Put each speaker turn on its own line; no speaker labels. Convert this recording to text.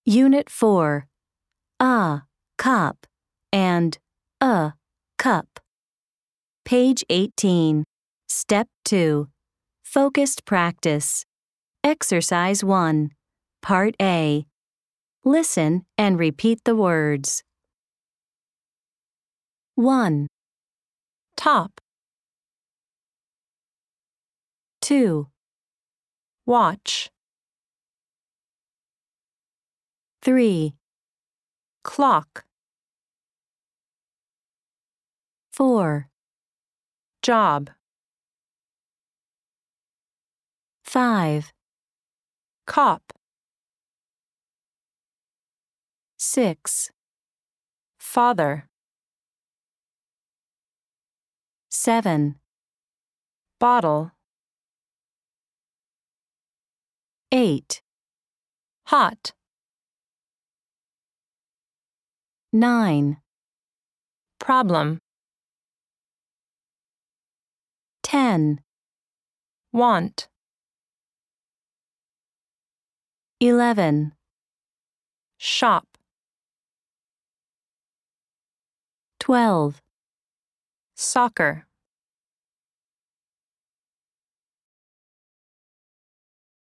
Unit 4. Cop and cup. Page 18. Step 2. Focused practice. Exercise 1. Part A. Listen and repeat the words. 1,
top,
2,
watch,
3,
clock,
4,
job,
5,
cop,
6,
father,
7,
bottle,
8,
hot,
9,
problem,
10,
want,
11,
shop,
12,
soccer.